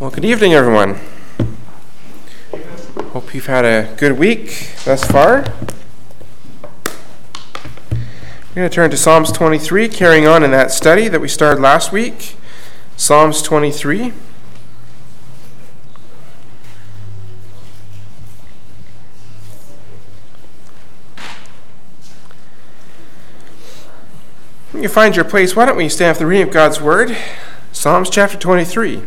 Well, good evening, everyone. Hope you've had a good week thus far. We're going to turn to Psalms 23, carrying on in that study that we started last week. Psalms 23. When you find your place, why don't we stand for the reading of God's Word? Psalms chapter 23.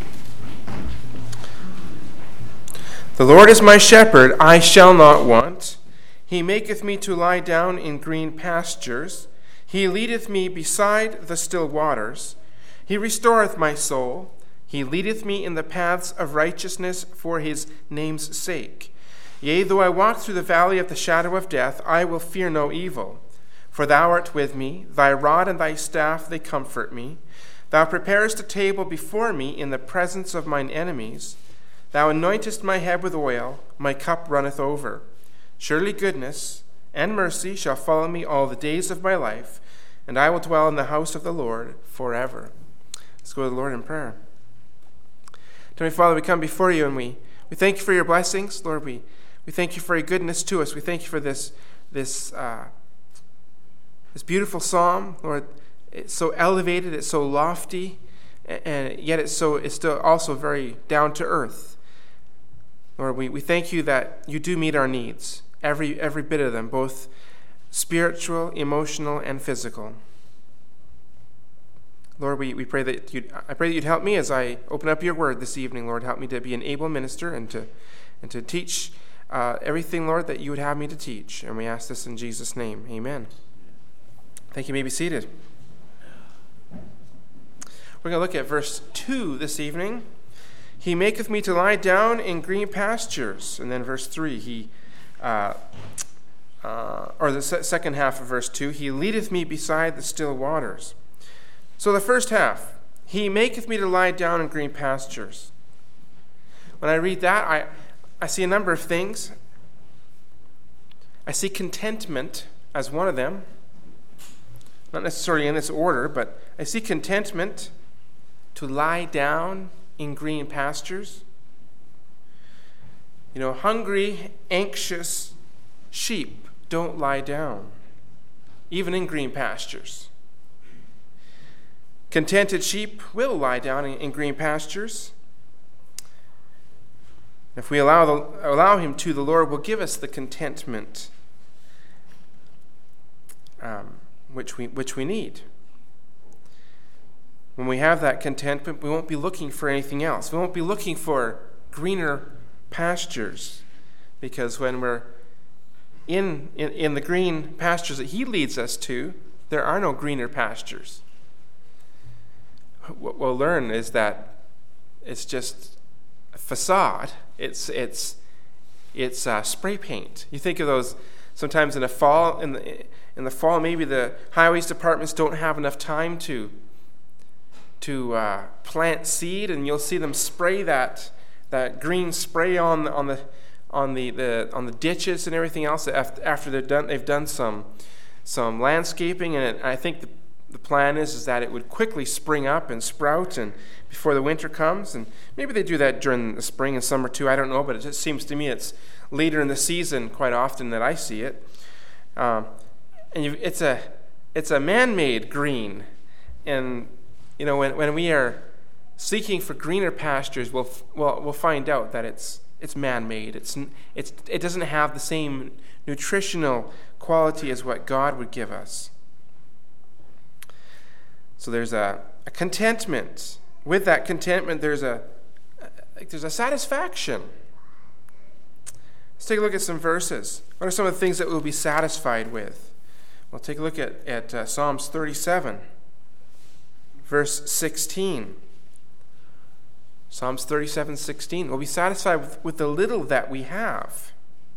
The Lord is my shepherd, I shall not want. He maketh me to lie down in green pastures. He leadeth me beside the still waters. He restoreth my soul. He leadeth me in the paths of righteousness for his name's sake. Yea, though I walk through the valley of the shadow of death, I will fear no evil. For thou art with me, thy rod and thy staff, they comfort me. Thou preparest a table before me in the presence of mine enemies. Thou anointest my head with oil, my cup runneth over. Surely goodness and mercy shall follow me all the days of my life, and I will dwell in the house of the Lord forever. Let's go to the Lord in prayer. Heavenly Father, we come before you and we thank you for your blessings. Lord, we thank you for your goodness to us. We thank you for this beautiful psalm. Lord, it's so elevated, it's so lofty, and yet it's still also very down to earth. Lord, we thank you that you do meet our needs, every bit of them, both spiritual, emotional, and physical. Lord, I pray that you'd help me as I open up your word this evening. Lord, help me to be an able minister and to teach everything, Lord, that you would have me to teach. And we ask this in Jesus' name. Amen. Thank you. You may be seated. We're going to look at verse 2 this evening. He maketh me to lie down in green pastures. And then verse 3, or the second half of verse 2, he leadeth me beside the still waters. So the first half, he maketh me to lie down in green pastures. When I read that, I see a number of things. I see contentment as one of them. Not necessarily in this order, but I see contentment to lie down in green pastures. You know, hungry, anxious sheep don't lie down, even in green pastures. Contented sheep will lie down in green pastures. If we allow him to, the Lord will give us the contentment which we need. When we have that contentment, we won't be looking for anything else. We won't be looking for greener pastures, because when we're in the green pastures that he leads us to, there are no greener pastures. What we'll learn is that it's just a facade. It's spray paint. You think of those sometimes in the fall. In the fall, maybe the highways departments don't have enough time to plant seed, and you'll see them spray that green spray on the ditches and everything else after they've done some landscaping, and I think the plan is that it would quickly spring up and sprout and before the winter comes. And maybe they do that during the spring and summer too, I don't know, but it just seems to me it's later in the season quite often that I see it. It's a man-made green, and you know, when we are seeking for greener pastures, we'll find out that it's man-made. It doesn't have the same nutritional quality as what God would give us. So there's a contentment. With that contentment, there's a satisfaction. Let's take a look at some verses. What are some of the things that we'll be satisfied with? Well, take a look at Psalms 37. Verse 16. Psalms 37:16. We'll be satisfied with the little that we have.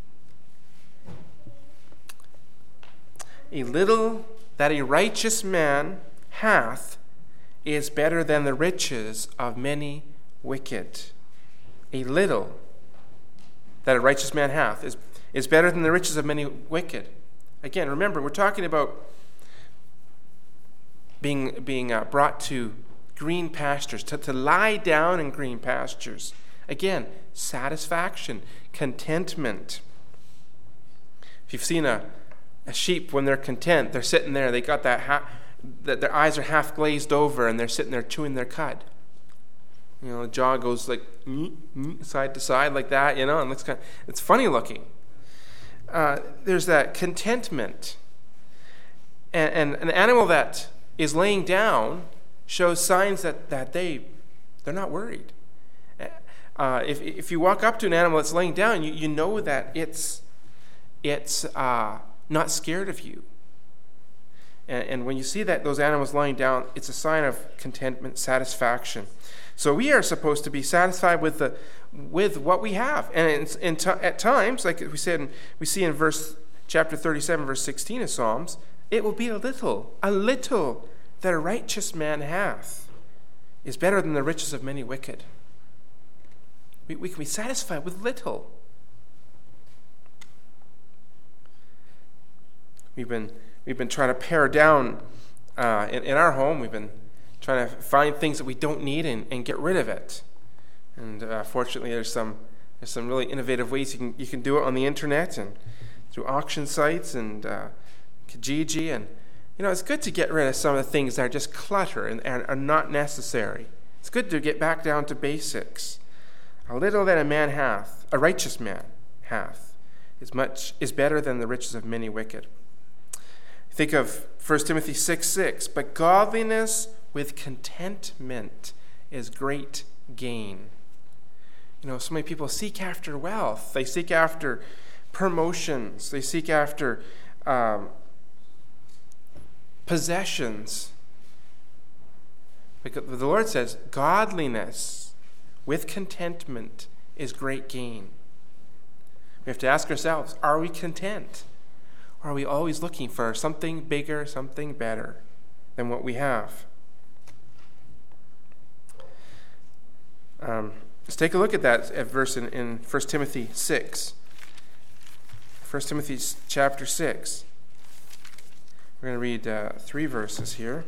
A little that a righteous man hath is better than the riches of many wicked. A little that a righteous man hath is better than the riches of many wicked. Again, remember, we're talking about being brought to green pastures, to lie down in green pastures. Again, satisfaction, contentment. If you've seen a sheep when they're content, they're sitting there, they got that their eyes are half glazed over and they're sitting there chewing their cud. The jaw goes like side to side like that, and it's funny looking. There's that contentment. And an animal that is laying down shows signs that they're not worried. If you walk up to an animal that's laying down, you know that it's not scared of you. And when you see that those animals lying down, it's a sign of contentment, satisfaction. So we are supposed to be satisfied with what we have. And at times, like we said, we see in chapter 37, verse 16 of Psalms, it will be a little that a righteous man hath is better than the riches of many wicked. We can be satisfied with little. We've been trying to pare down in our home. We've been trying to find things that we don't need and get rid of it. And fortunately, there's some really innovative ways you can do it on the internet and through auction sites and Kijiji. And it's good to get rid of some of the things that are just clutter and are not necessary. It's good to get back down to basics. A little that a man hath, a righteous man hath, is better than the riches of many wicked. Think of 1 Timothy 6:6. But godliness with contentment is great gain. So many people seek after wealth. They seek after promotions. They seek after possessions. But the Lord says, godliness with contentment is great gain. We have to ask ourselves, are we content? Or are we always looking for something bigger, something better than what we have? Let's take a look at that verse in 1 Timothy 6. 1 Timothy chapter 6. We're going to read 3 verses here.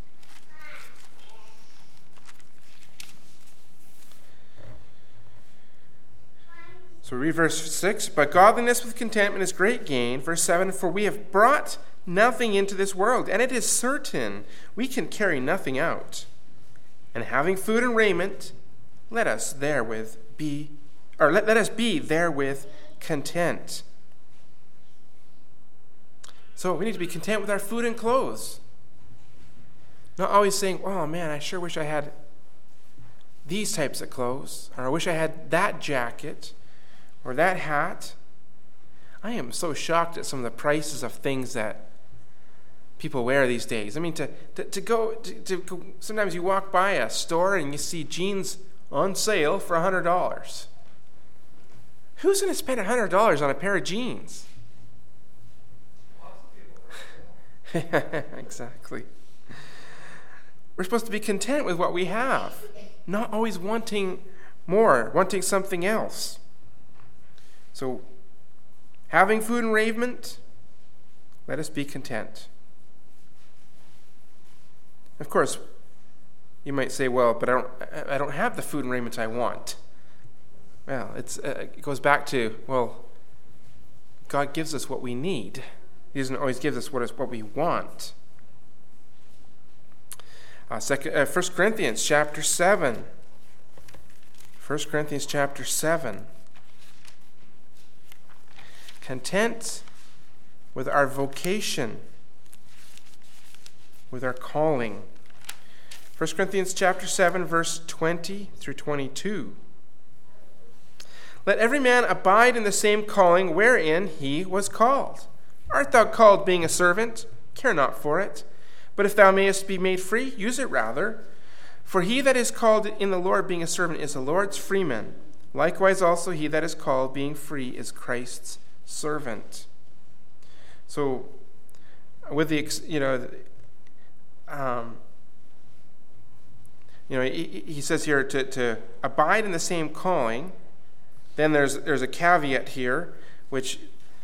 So we read verse 6. But godliness with contentment is great gain. Verse 7. For we have brought nothing into this world, and it is certain we can carry nothing out. And having food and raiment, let us be therewith content. So we need to be content with our food and clothes. Not always saying, oh man, I sure wish I had these types of clothes, or I wish I had that jacket, or that hat. I am so shocked at some of the prices of things that people wear these days. I mean, to go, sometimes you walk by a store and you see jeans on sale for $100. Who's going to spend $100 on a pair of jeans? Exactly. We're supposed to be content with what we have, not always wanting more, wanting something else. So, having food and raiment, let us be content. Of course, you might say, well, but I don't have the food and raiment I want. Well, it goes back to, well, God gives us what we need. He doesn't always give us what we want. 1 Corinthians chapter 7. 1 Corinthians chapter 7. Content with our vocation, with our calling. 1 Corinthians chapter 7, verse 20 through 22. Let every man abide in the same calling wherein he was called. Art thou called being a servant? Care not for it. But if thou mayest be made free, use it rather. For he that is called in the Lord being a servant is the Lord's freeman. Likewise also he that is called being free is Christ's servant. So, with the, he says here to abide in the same calling. Then there's a caveat here, which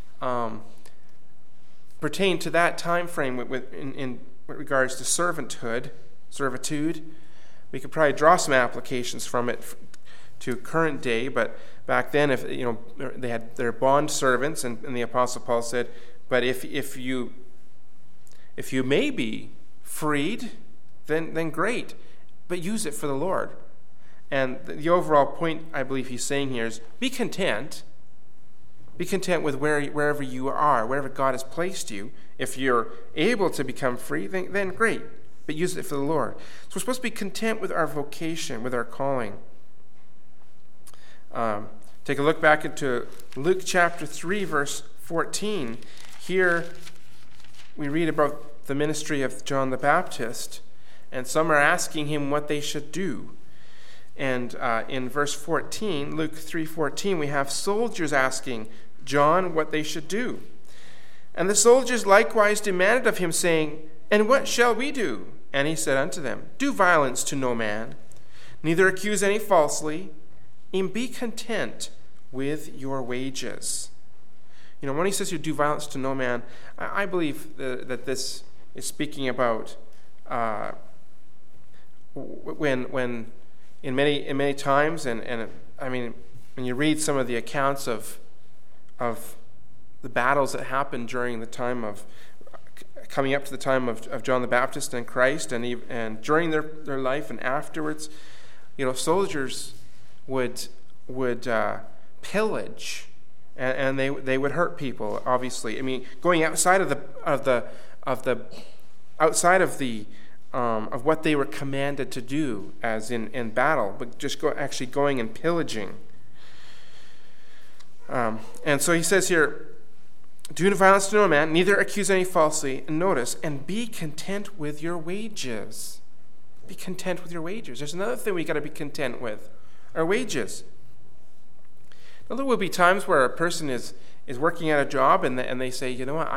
pertain to that time frame in regards to servitude. we could probably draw some applications from it to current day, but back then, if they had their bond servants, and the Apostle Paul said, but if you may be freed, then great, but use it for the Lord. And the overall point I believe he's saying here is be content. Be content with wherever you are, wherever God has placed you. If you're able to become free, then great, but use it for the Lord. So we're supposed to be content with our vocation, with our calling. Take a look back into Luke chapter 3, verse 14. Here we read about the ministry of John the Baptist, and some are asking him what they should do. And in verse 14, Luke 3:14, we have soldiers asking John what they should do. And the soldiers likewise demanded of him, saying, And what shall we do? And he said unto them, Do violence to no man, neither accuse any falsely, and be content with your wages. When he says you do violence to no man, I believe that this is speaking about when in many times, and I mean, when you read some of the accounts of the battles that happened during the time of coming up to the time of John the Baptist and Christ, and during their life and afterwards, soldiers would pillage, and they would hurt people. Obviously, I mean, going outside of what they were commanded to do, as in battle, but just actually going and pillaging. And so he says here, do no violence to no man, neither accuse any falsely. And notice, and be content with your wages. Be content with your wages. There's another thing we got to be content with, our wages. Now, there will be times where a person is working at a job and they say, you know what,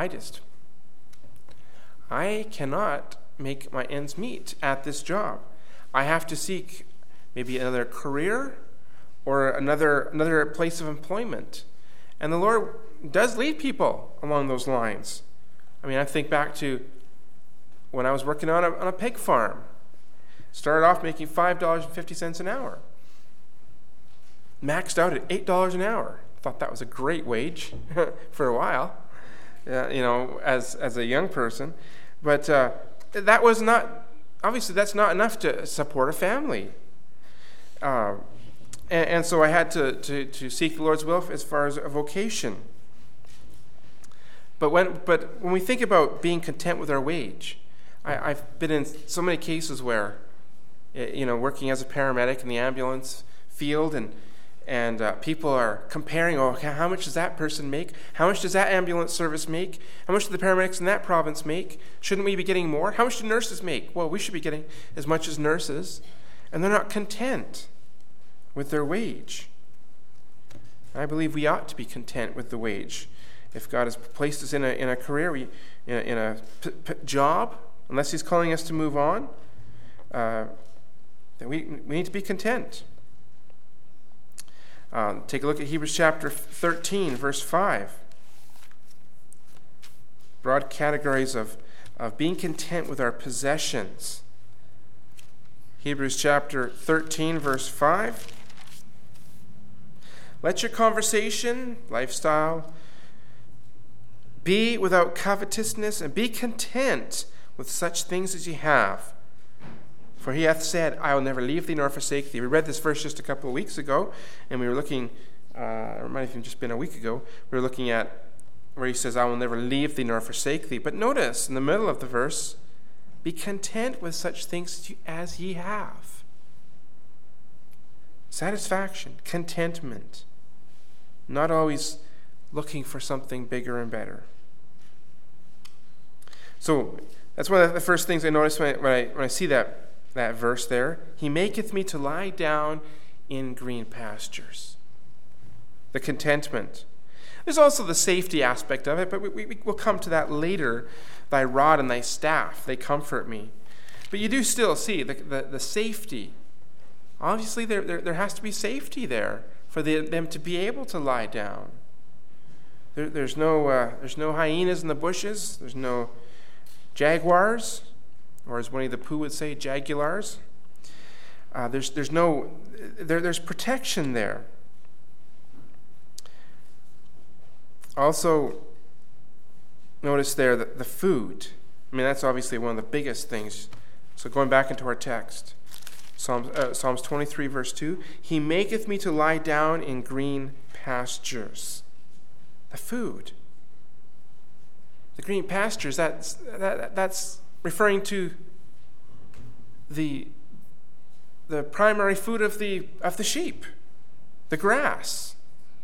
I cannot make my ends meet at this job. I have to seek maybe another career or another place of employment. And the Lord does lead people along those lines. I mean, I think back to when I was working on a pig farm. Started off making $5.50 an hour. Maxed out at $8 an hour. Thought that was a great wage for a while, as a young person. But that was not, obviously that's not enough to support a family. And so I had to seek the Lord's will as far as a vocation. But when we think about being content with our wage, I've been in so many cases where, working as a paramedic in the ambulance field, and people are comparing, how much does that person make? How much does that ambulance service make? How much do the paramedics in that province make? Shouldn't we be getting more? How much do nurses make? Well, we should be getting as much as nurses. And they're not content with their wage. I believe we ought to be content with the wage. If God has placed us in a career, in a job, unless he's calling us to move on, then we need to be content. Take a look at Hebrews chapter 13, verse 5. Broad categories of being content with our possessions. Hebrews chapter 13, verse 5. Let your conversation, lifestyle, be without covetousness, and be content with such things as ye have. For he hath said, I will never leave thee nor forsake thee. We read this verse just a couple of weeks ago, and we were looking, it might have even just been a week ago, we were looking at where he says, I will never leave thee nor forsake thee. But notice, in the middle of the verse, be content with such things as ye have. Satisfaction, contentment, not always looking for something bigger and better. So that's one of the first things I notice when I see that verse there. He maketh me to lie down in green pastures. The contentment. There's also the safety aspect of it, but we'll come to that later. Thy rod and thy staff, they comfort me. But you do still see the safety. Obviously, there has to be safety there for them to be able to lie down. There's no hyenas in the bushes. There's no jaguars, or as Winnie the Pooh would say, jagulars. there's protection there. Also, notice there that the food. I mean, that's obviously one of the biggest things. So going back into our text, Psalms 23, verse 2, He maketh me to lie down in green pastures. The food. The green pastures, that's referring to the primary food of the sheep, the grass.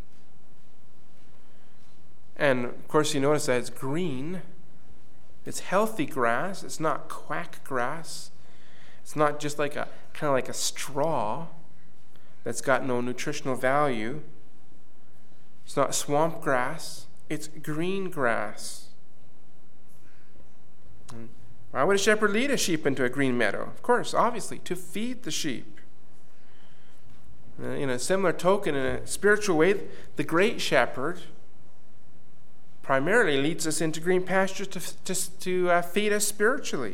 And of course you notice that it's green. It's healthy grass. It's not quack grass. It's not just like a kind of like a straw that's got no nutritional value. It's not swamp grass. It's green grass. Why would a shepherd lead a sheep into a green meadow? Of course, obviously, to feed the sheep. In a similar token, in a spiritual way, the great shepherd primarily leads us into green pastures to feed us spiritually.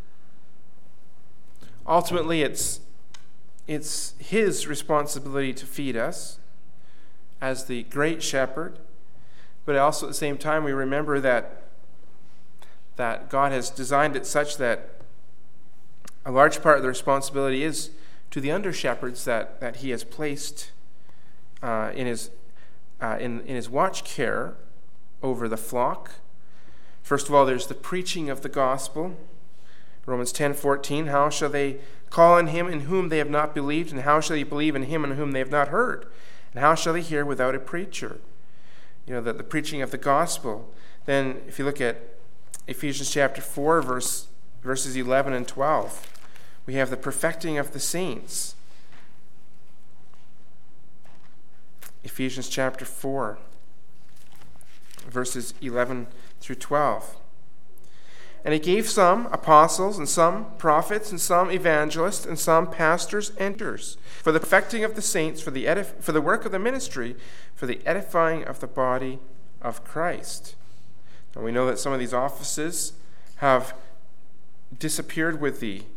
Ultimately, it's his responsibility to feed us as the great shepherd, but also at the same time we remember that God has designed it such that a large part of the responsibility is to the under shepherds that he has placed in his watch care over the flock. First of all, there's the preaching of the gospel. Romans 10:14, how shall they call on him in whom they have not believed, and how shall they believe in him in whom they have not heard? And how shall they hear without a preacher? You know, the preaching of the gospel. Then if you look at Ephesians chapter 4, verses 11 and 12, we have the perfecting of the saints. Ephesians chapter 4, verses 11 through 12. And he gave some apostles, and some prophets, and some evangelists, and some pastors and teachers, for the perfecting of the saints, for the work of the ministry, for the edifying of the body of Christ. And we know that some of these offices have disappeared with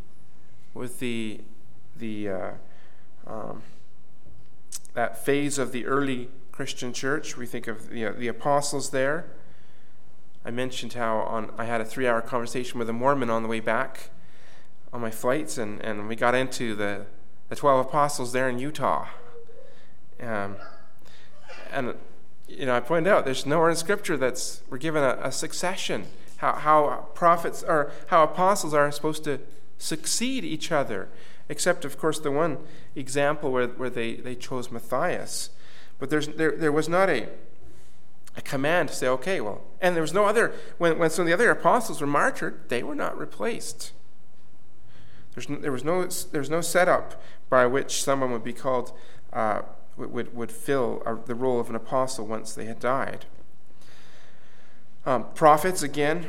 that phase of the early Christian church. We think of the apostles there. I mentioned how I had a 3-hour conversation with a Mormon on the way back on my flights, and we got into the 12 apostles there in Utah. And I pointed out there's nowhere in Scripture we're given a succession, how prophets or how apostles are supposed to succeed each other, except of course the one example where they chose Matthias. But there was not a command to say, okay, well, and there was no other, when some of the other apostles were martyred, they were not replaced. There was no setup by which someone would be called, would fill the role of an apostle once they had died. Prophets, again,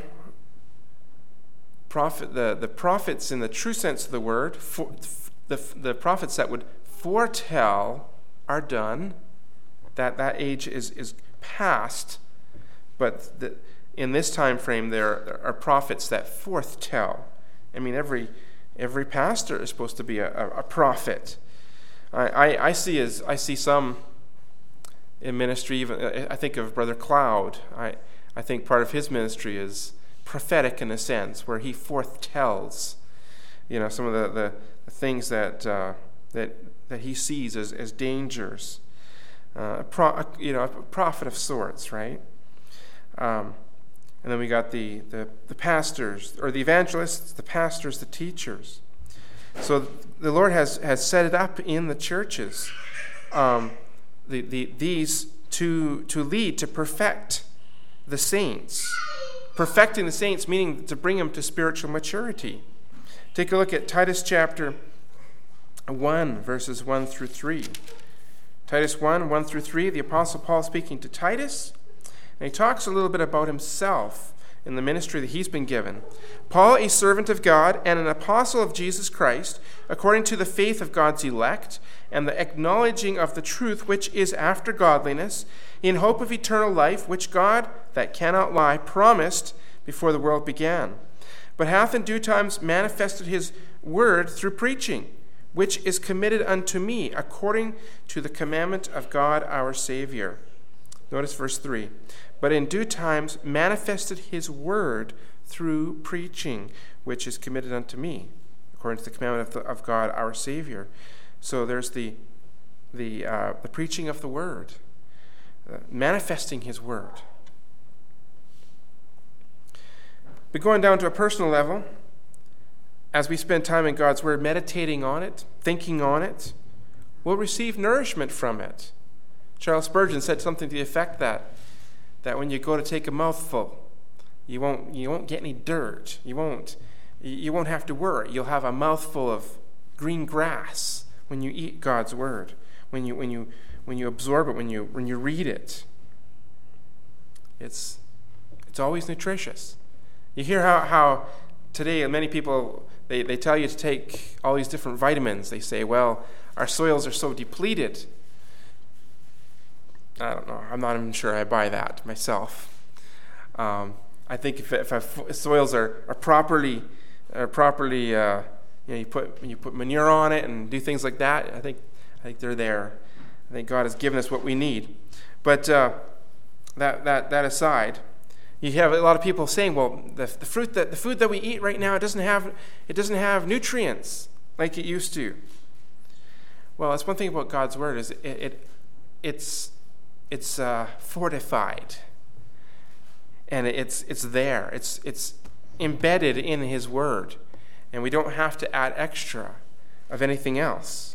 the prophets in the true sense of the word, the prophets that would foretell are done. That age is past, but in this time frame there are prophets that forthtell. I mean, every pastor is supposed to be a prophet. I see some in ministry. Even I think of Brother Cloud. I think part of his ministry is prophetic in a sense, where he forthtells, some of the things that he sees as dangers. A prophet of sorts, right? And then we got the pastors, or the evangelists, the pastors, the teachers. So the Lord has set it up in the churches, these to lead, to perfect the saints. Perfecting the saints, meaning to bring them to spiritual maturity. Take a look at Titus chapter 1, verses 1 through 3. Titus 1, 1 through 3, the Apostle Paul speaking to Titus, and he talks a little bit about himself in the ministry that he's been given. Paul, a servant of God and an apostle of Jesus Christ, according to the faith of God's elect, and the acknowledging of the truth which is after godliness, in hope of eternal life, which God, that cannot lie, promised before the world began, but hath in due times manifested his word through preaching, which is committed unto me according to the commandment of God our Savior. Notice verse 3. But in due times manifested his word through preaching, which is committed unto me, according to the commandment of God our Savior. So there's the preaching of the word, manifesting his word. But going down to a personal level, as we spend time in God's word, meditating on it, thinking on it, we'll receive nourishment from it. Charles Spurgeon said something to the effect that when you go to take a mouthful, you won't get any dirt. You won't have to worry. You'll have a mouthful of green grass when you eat God's word, when you absorb it, when you read it. It's always nutritious. You hear how today many people they tell you to take all these different vitamins. They say, well, our soils are so depleted. I don't know. I'm not even sure I buy that myself. I think if soils are properly you put manure on it and do things like that, I think they're there. I think God has given us what we need. But that aside, you have a lot of people saying, well, the food that we eat right now, it doesn't have nutrients like it used to. Well, that's one thing about God's word is it's fortified, and it's there. It's embedded in his word, and we don't have to add extra of anything else.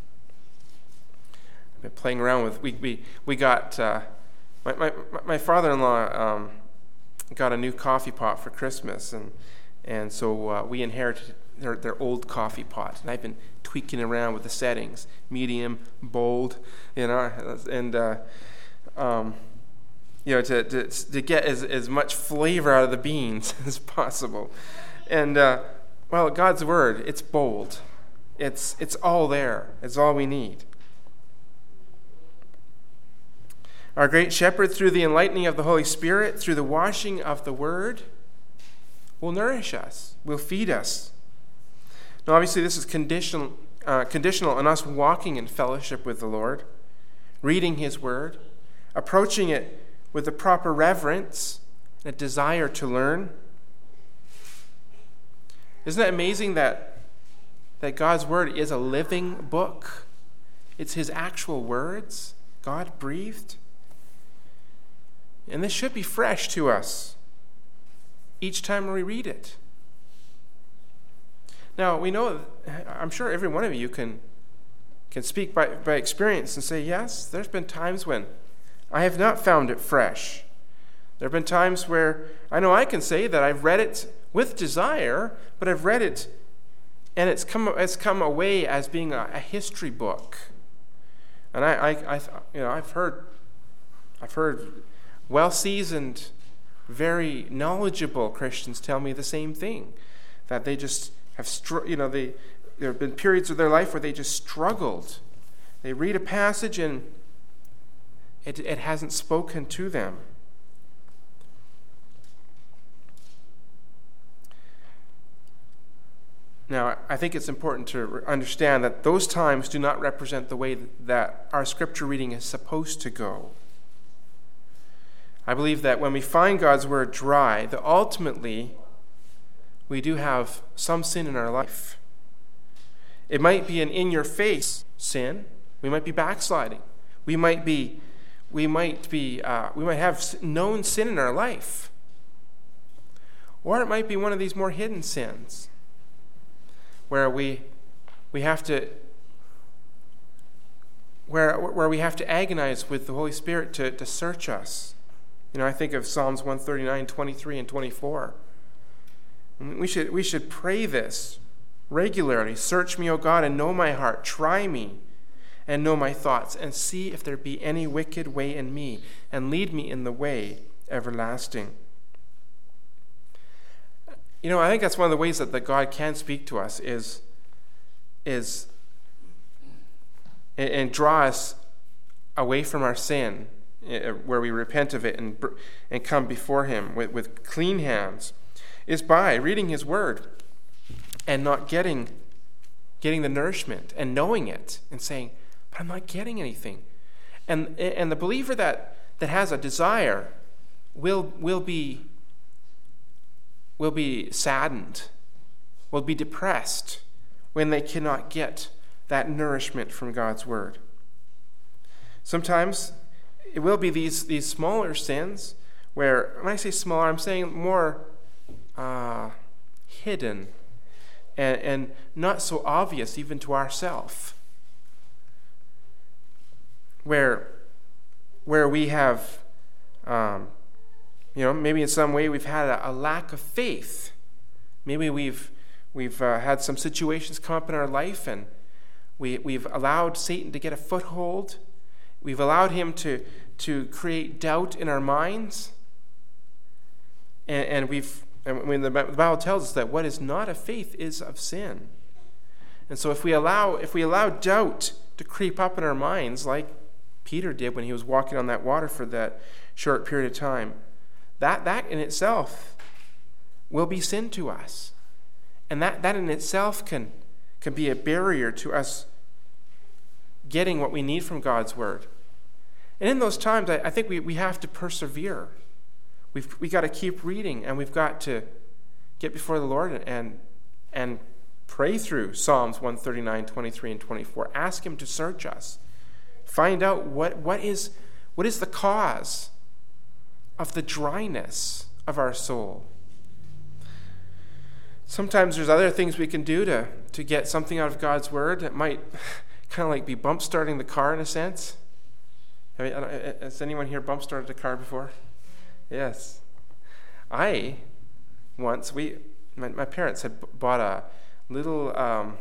I've been playing around with we got my father-in-law got a new coffee pot for Christmas, and so we inherited their old coffee pot, and I've been tweaking around with the settings, medium, bold, and to get as much flavor out of the beans as possible. And well, God's word, it's bold. It's all there. It's all we need. Our great shepherd, through the enlightening of the Holy Spirit, through the washing of the word, will nourish us, will feed us. Now, obviously, this is conditional on us walking in fellowship with the Lord, reading his word, approaching it with a proper reverence, a desire to learn. Isn't it amazing that God's word is a living book? It's his actual words, God breathed. And this should be fresh to us each time we read it. Now, we know, I'm sure every one of you can speak by experience and say, yes, there's been times when I have not found it fresh. There have been times where I know I can say that I've read it with desire, but I've read it and it's come away as being a history book. And I've heard well-seasoned, very knowledgeable Christians tell me the same thing, that they just have there have been periods of their life where they just struggled. They read a passage and it hasn't spoken to them. Now, I think it's important to understand that those times do not represent the way that our scripture reading is supposed to go. I believe that when we find God's word dry, that ultimately we do have some sin in our life. It might be an in-your-face sin. We might be backsliding. We might have known sin in our life. Or it might be one of these more hidden sins, where we have to agonize with the Holy Spirit to search us. I think of Psalms 139, 23, and 24. We should pray this regularly. Search me, O God, and know my heart. Try me and know my thoughts, and see if there be any wicked way in me, and lead me in the way everlasting. I think that's one of the ways that God can speak to us is and draw us away from our sin, where we repent of it and come before him with clean hands, is by reading his word and not getting getting the nourishment and knowing it and saying, but I'm not getting anything. And the believer that has a desire will be saddened, will be depressed when they cannot get that nourishment from God's word. Sometimes it will be these smaller sins where, when I say smaller, I'm saying more hidden and not so obvious even to ourselves. Where we have, maybe in some way we've had a lack of faith. Maybe we've had some situations come up in our life, and we've allowed Satan to get a foothold. We've allowed him to create doubt in our minds, and the Bible tells us that what is not of faith is of sin. And so if we allow doubt to creep up in our minds, like Peter did when he was walking on that water for that short period of time, that in itself will be sin to us. And that in itself can be a barrier to us getting what we need from God's word. And in those times, I think we have to persevere. We got to keep reading, and we've got to get before the Lord and pray through Psalms 139, 23, and 24. Ask him to search us. Find out what is the cause of the dryness of our soul. Sometimes there's other things we can do to get something out of God's word that might kind of like be bump starting the car in a sense. Has anyone here bump started a car before? Yes. My parents had bought a little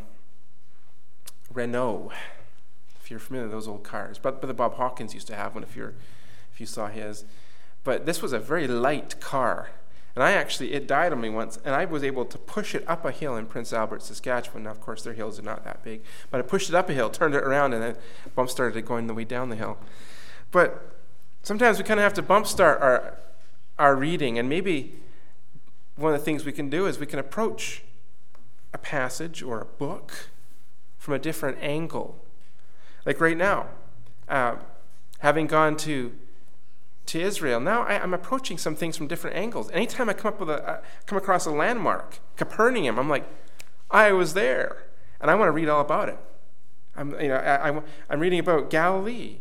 Renault, if you're familiar with those old cars. But the Bob Hawkins used to have one if you saw his. But this was a very light car. And it died on me once, and I was able to push it up a hill in Prince Albert, Saskatchewan. Now, of course, their hills are not that big. But I pushed it up a hill, turned it around, and then bump started it going the way down the hill. But sometimes we kind of have to bump start our reading, and maybe one of the things we can do is we can approach a passage or a book from a different angle. Like right now, having gone to Israel, now I'm approaching some things from different angles. Anytime I come across a landmark, Capernaum, I'm like, I was there, and I want to read all about it. I'm reading about Galilee.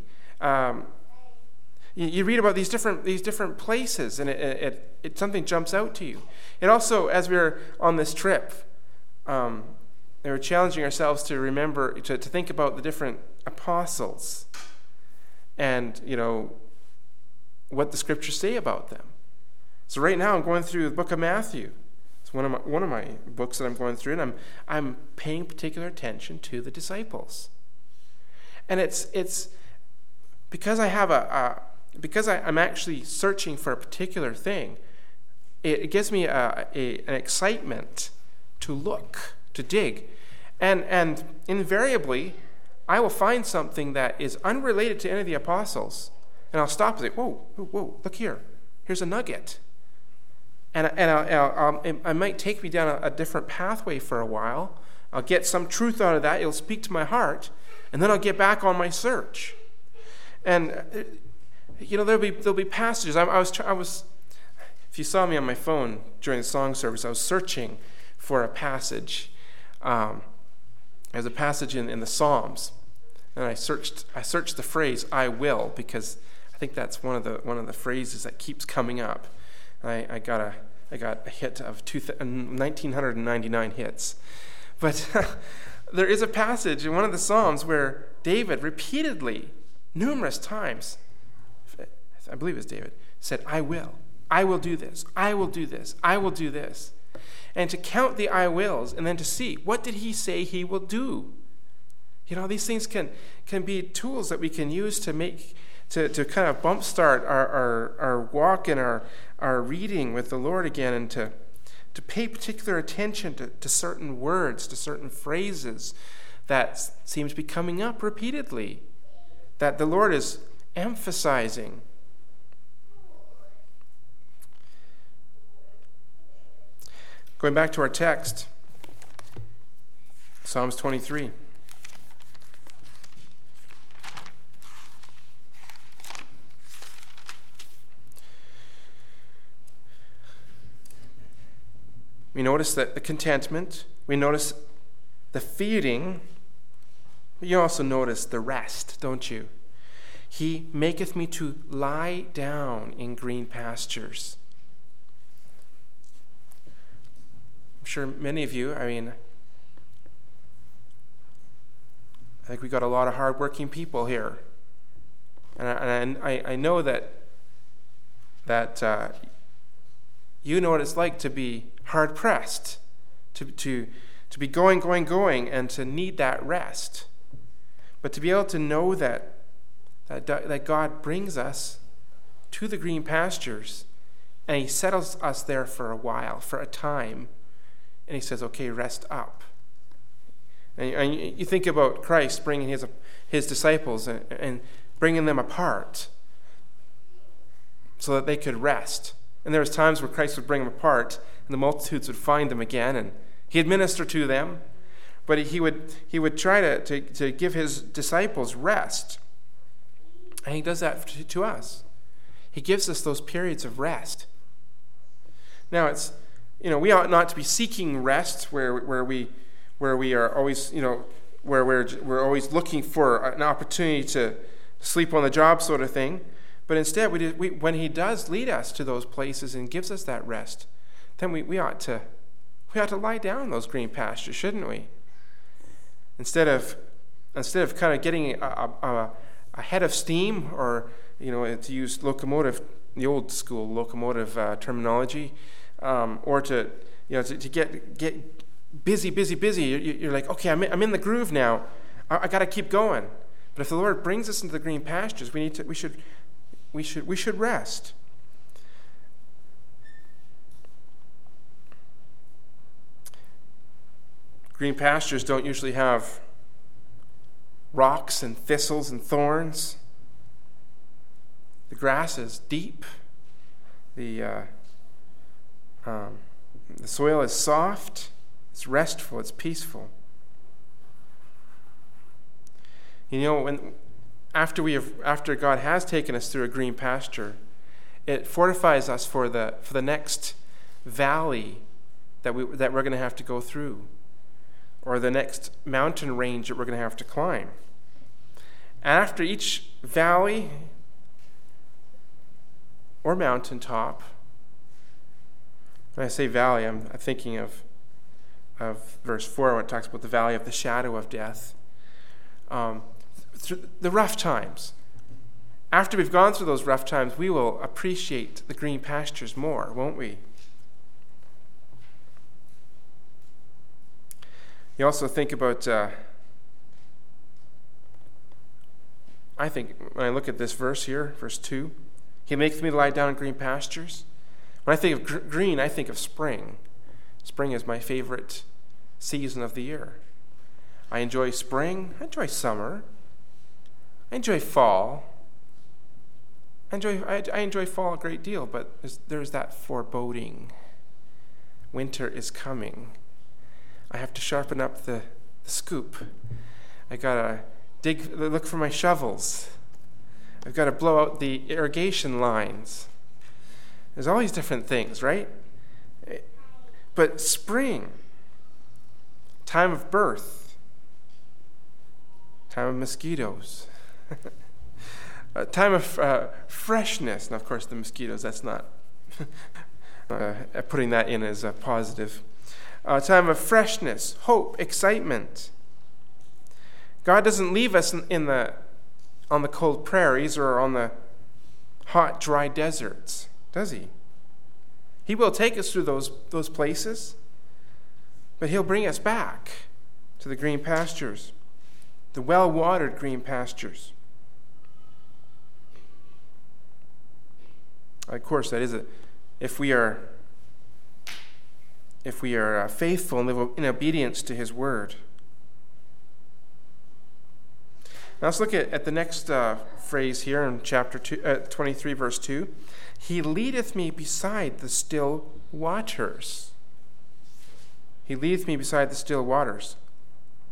You read about these different places, and it something jumps out to you. It also, as we were on this trip, we were challenging ourselves to remember to think about the different apostles, and what the scriptures say about them. So right now I'm going through the book of Matthew. It's one of my books that I'm going through, and I'm paying particular attention to the disciples. And it's because I'm actually searching for a particular thing. It gives me an excitement to look, to dig, and invariably I will find something that is unrelated to any of the apostles. And I'll stop and say, whoa, look here. Here's a nugget. And it might take me down a different pathway for a while. I'll get some truth out of that. It'll speak to my heart. And then I'll get back on my search. And, there'll be passages. I was, if you saw me on my phone during the song service, I was searching for a passage. There's a passage in the Psalms. And I searched the phrase, I will, because I think that's one of the phrases that keeps coming up. I got a hit of 1,999 hits. But there is a passage in one of the Psalms where David repeatedly, numerous times, I believe it's David, said, I will do this, I will do this, I will do this. And to count the I wills and then to see, what did he say he will do? These things can be tools that we can use to kind of bump start our walk and our reading with the Lord again, and to pay particular attention to certain words, to certain phrases that seem to be coming up repeatedly, that the Lord is emphasizing. Going back to our text, Psalms 23. We notice that the contentment, we notice the feeding, but you also notice the rest, don't you? He maketh me to lie down in green pastures. I'm sure many of you, I think we got a lot of hardworking people here. And I know that you know what it's like to be hard-pressed, to be going, and to need that rest. But to be able to know that God brings us to the green pastures, and he settles us there for a while, for a time, and he says, okay, rest up. And you think about Christ bringing his disciples and bringing them apart so that they could rest. And there was times where Christ would bring them apart, and the multitudes would find them again, and he'd minister to them, but he would try to give his disciples rest. And he does that to us. He gives us those periods of rest. Now it's, we ought not to be seeking rest where we are always, where we're always looking for an opportunity to sleep on the job sort of thing. But instead, when he does lead us to those places and gives us that rest, then we ought to lie down in those green pastures, shouldn't we? Instead of kind of getting a head of steam, or to use the old school locomotive terminology, or to get busy. You're like, okay, I'm in the groove now. I got to keep going. But if the Lord brings us into the green pastures, we should rest. Green pastures don't usually have rocks and thistles and thorns. The grass is deep. The soil is soft. It's restful. It's peaceful. After God has taken us through a green pasture, it fortifies us for the next valley that we're going to have to go through, or the next mountain range that we're going to have to climb. After each valley or mountaintop, when I say valley, I'm thinking of verse 4 when it talks about the valley of the shadow of death. Through the rough times. After we've gone through those rough times, we will appreciate the green pastures more, won't we? You also think about, I think, when I look at this verse here, verse 2, he makes me lie down in green pastures. When I think of green, I think of spring. Spring is my favorite season of the year. I enjoy spring. I enjoy summer. I enjoy fall. I enjoy fall a great deal, but there's that foreboding. Winter is coming. I have to sharpen up the scoop. I gotta look for my shovels. I've got to blow out the irrigation lines. There's all these different things, right? But spring, time of birth, time of mosquitoes, a time of freshness. And of course, the mosquitoes, that's not putting that in as a positive. A time of freshness, hope, excitement. God doesn't leave us on the cold prairies or on the hot, dry deserts, does he? He will take us through those places, but he'll bring us back to the green pastures, the well-watered green pastures. Of course, that is if we are faithful and live in obedience to his word. Now let's look at the next phrase here in chapter 23, verse 2. He leadeth me beside the still waters. He leadeth me beside the still waters.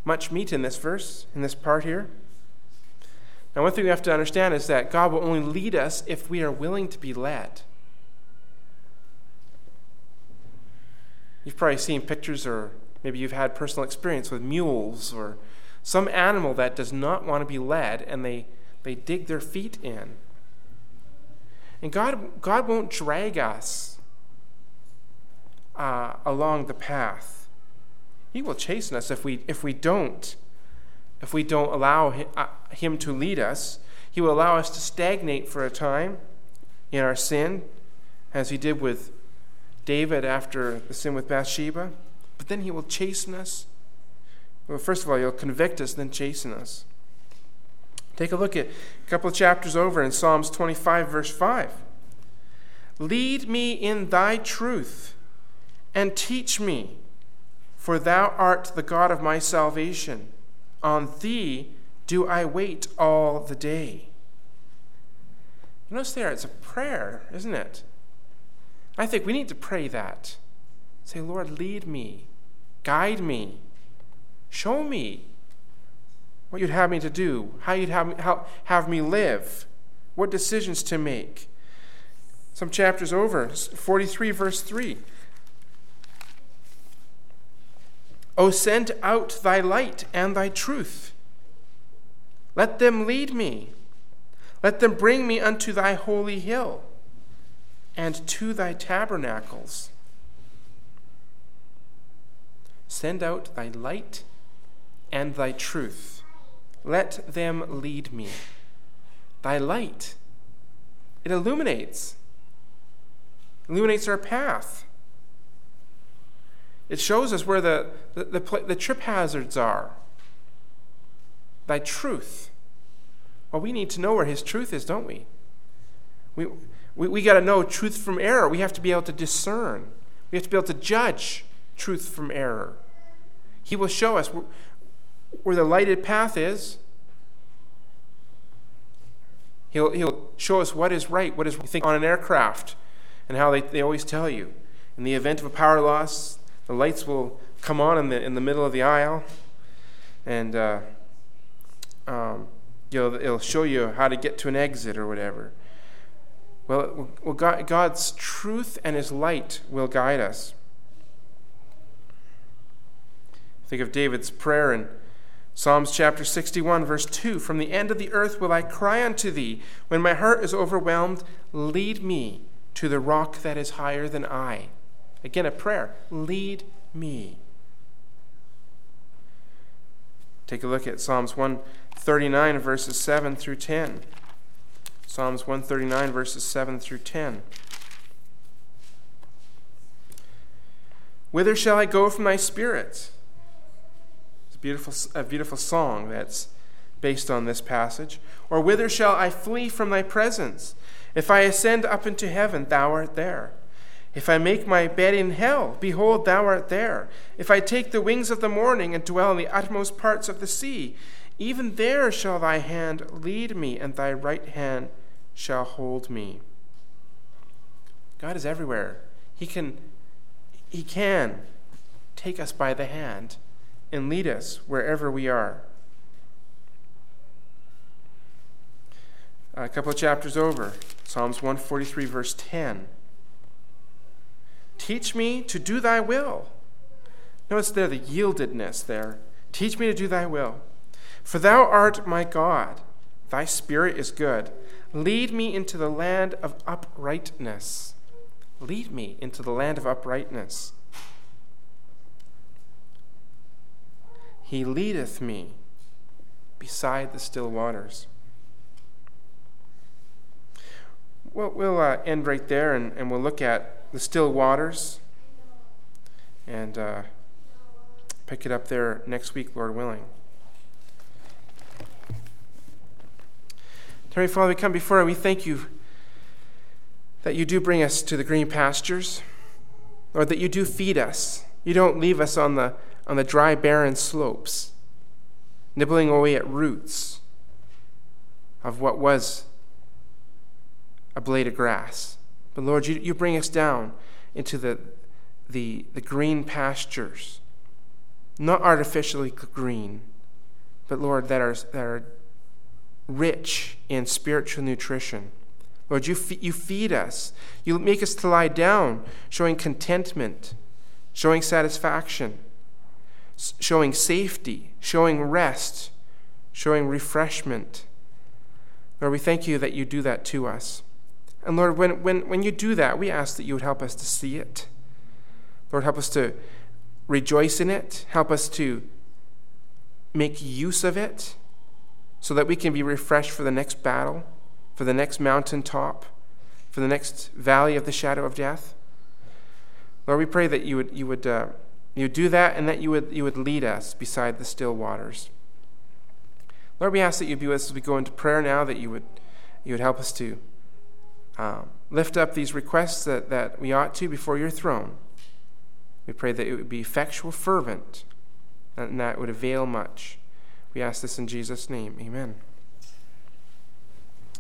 much meat in this verse, in this part here. Now, one thing we have to understand is that God will only lead us if we are willing to be led. You've probably seen pictures, or maybe you've had personal experience with mules or some animal that does not want to be led, and they dig their feet in. And God won't drag us along the path. He will chasten us if we don't allow him to lead us. He will allow us to stagnate for a time in our sin, as he did with David after the sin with Bathsheba. But then he will chasten us. Well, first of all, he'll convict us, then chasten us. Take a look at a couple of chapters over in Psalms 25, verse 5. Lead me in thy truth, and teach me, for thou art the God of my salvation. On thee do I wait all the day. You notice there, it's a prayer, isn't it? I think we need to pray that. Say, Lord, lead me, guide me, show me what you'd have me to do, how you'd have me live, what decisions to make. Some chapters over, 43 verse 3. O send out thy light and thy truth. Let them lead me. Let them bring me unto thy holy hill and to thy tabernacles. Send out thy light and thy truth. Let them lead me. Thy light, it illuminates our path. It shows us where the trip hazards are. Thy truth. Well, we need to know where his truth is, don't we? We got to know truth from error. We have to be able to discern. We have to be able to judge truth from error. He will show us where the lighted path is. He'll show us what is right, what is wrong. Think on an aircraft and how they always tell you, in the event of a power loss, the lights will come on in the middle of the aisle, and it'll show you how to get to an exit or whatever. Well, God's truth and his light will guide us. Think of David's prayer in Psalms chapter 61, verse 2. From the end of the earth will I cry unto thee. When my heart is overwhelmed, lead me to the rock that is higher than I. Again, a prayer. Lead me. Take a look at Psalms 139, verses 7 through 10. Psalms 139, verses 7 through 10. Whither shall I go from thy spirit? It's a beautiful song that's based on this passage. Or whither shall I flee from thy presence? If I ascend up into heaven, thou art there. If I make my bed in hell, behold, thou art there. If I take the wings of the morning and dwell in the utmost parts of the sea, even there shall thy hand lead me, and thy right hand shall hold me. God is everywhere. He can take us by the hand and lead us wherever we are. A couple of chapters over, Psalms 143, verse 10. Teach me to do thy will. Notice there the yieldedness there. Teach me to do thy will. For thou art my God. Thy spirit is good. Lead me into the land of uprightness. Lead me into the land of uprightness. He leadeth me beside the still waters. Well, we'll end right there, and we'll look at the still waters and pick it up there next week, Lord willing. Heavenly Father, we come before you, we thank you that you do bring us to the green pastures, Lord, that you do feed us. You don't leave us on the dry, barren slopes, nibbling away at roots of what was a blade of grass. But Lord, you bring us down into the green pastures. not artificially green, but Lord, that are rich in spiritual nutrition. Lord, you feed us. You make us to lie down, showing contentment, showing satisfaction, showing safety, showing rest, showing refreshment. Lord, we thank you that you do that to us. And Lord, when you do that, we ask that you would help us to see it. Lord, help us to rejoice in it. Help us to make use of it so that we can be refreshed for the next battle, for the next mountaintop, for the next valley of the shadow of death. Lord, we pray that you would do that, and that you would lead us beside the still waters. Lord, we ask that you'd be with us as we go into prayer now, that you would help us to lift up these requests that we ought to before your throne. We pray that it would be effectual, fervent, and that it would avail much. We ask this in Jesus' name. Amen.